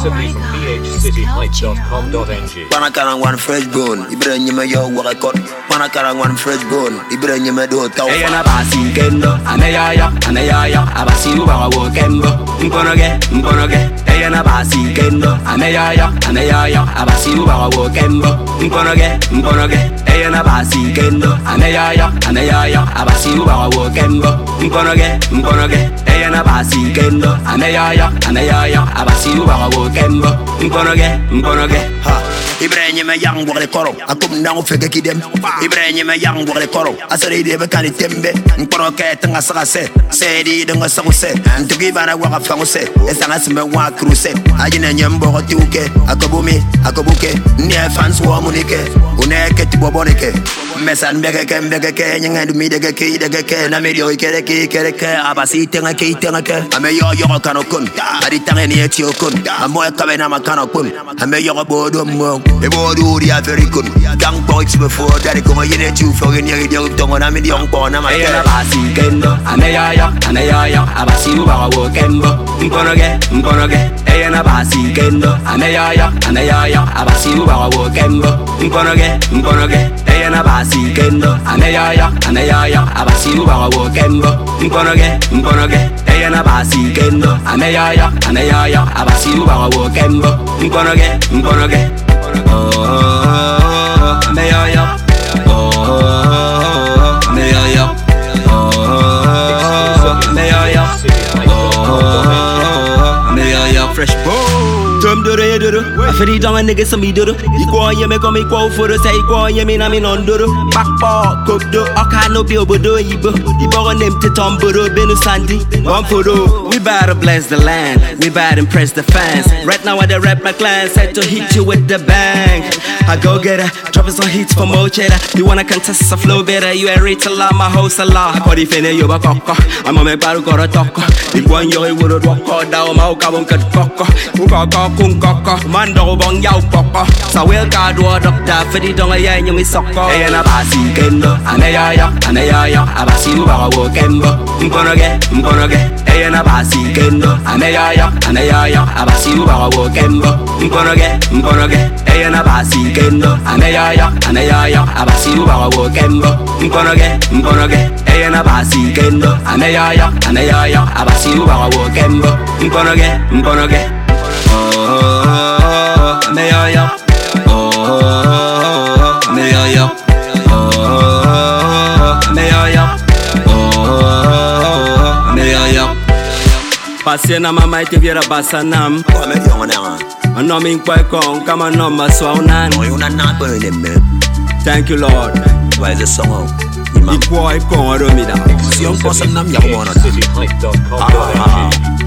exclusively from phcityhype.com.ng. Panakarang one fresh bone, Ibrahim yo wakakot. Panakarang one fresh bone, Ibrahim do tau. Hey na basi kendo, aneya abasi uba wo kembo. Mponoge. Hey na basi kendo, aneya abasi uba wo kembo. Mponoge. Hey na basi kendo, aneya abasi uba wo kembo. Mponoge. Hey na basi kendo, aneya abasi uba wo kembo. Mponoge. Ha. Ibrahim yang wakle koro, akum nangu fege kidem. Ibrahim yang wakle koro, asari de bekani tembe. Mporoke tanga sagase, sedi denga saguse. Ntugi bara waka fanguse, esanga sime wa kruse. Ajina nyembo kotiuke, akobuke. Nie fans wa munike, uneke tibobonike. Mesan mbeke, nyanga dumi dege, na medio ikereke. Abasi tenga ke. Ame yo kanokun, adi tange ni etiokun. Amoe kabe na makanokun, ame yo bodo mo. Ebodo dia very good. Gang boys before that go yene chu for in your tongue na me young born na Hey na basi kendo, aneya abasi uba wo kembo. Mponoge. Hey na basi kendo, aneya abasi uba wo kembo. Mponoge. Hey na basi kendo, aneya abasi uba wo kembo. Mponoge. Hey na basi kendo, aneya abasi uba wo kembo. Mponoge. Fresh boom. Tum duro. Aferi dong a nigga some duro. You go on me come equal for the say go on me na me non duro. Back ball, cook do. Oka no be obodo ibo. Ibo on them to tomboro benu sandy. One photo. We bout to bless the land. We bout to impress the fans. Right now I the rap my clan set to hit you with the bang. I go get her, dropping some hits for more cheddar. You wanna contest a flow better? You ain't rate a lot, my host a lot. I the fene you back. I'm a me baru kora toko. The one you would walk down my cabin cut coco. Kung man do bong yaw koko. So we'll card word up that for the donga yang you miss soko. Hey na basi kendo, aneya abasi uba wo kembo. Mponoge. Hey na basi kendo, aneya abasi uba wo kembo. Mponoge. Hey na basi kendo, aneya abasi uba wo kembo. Mponoge. Hey na basi kendo, aneya abasi uba wo kembo. Mponoge. Pasien na mama ite viera basanam. Ame yo na. Ano min kwa kong kama no maswaunan. You na not burn them. Thank you Lord. Why is the song? Ikwa kong aromida. Young person nam yawo na. phcityhype.com.ng.